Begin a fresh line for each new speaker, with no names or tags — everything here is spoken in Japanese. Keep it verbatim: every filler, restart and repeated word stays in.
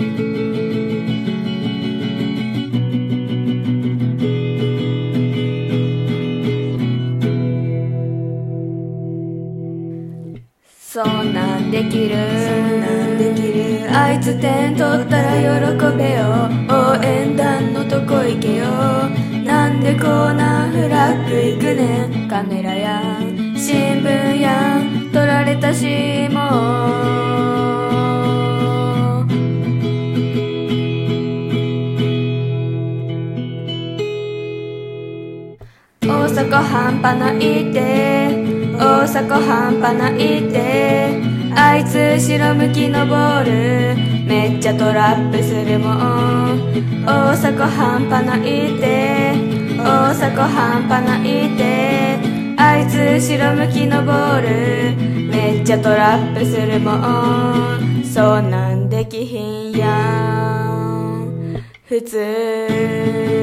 そんなんできる、そんなんできる。あいつ点取ったら喜べよ。応援団のとこ行けよ。なんでコーナーフラッグ行くねん。カメラやん新聞やん撮られたしも大阪半端ないって大阪半端ないってあいつ後ろ向きのボールめっちゃトラップするもん大阪半端ないって大阪半端ないってあいつ後ろ向きのボールめっちゃトラップするもんそんなんできひんやん普通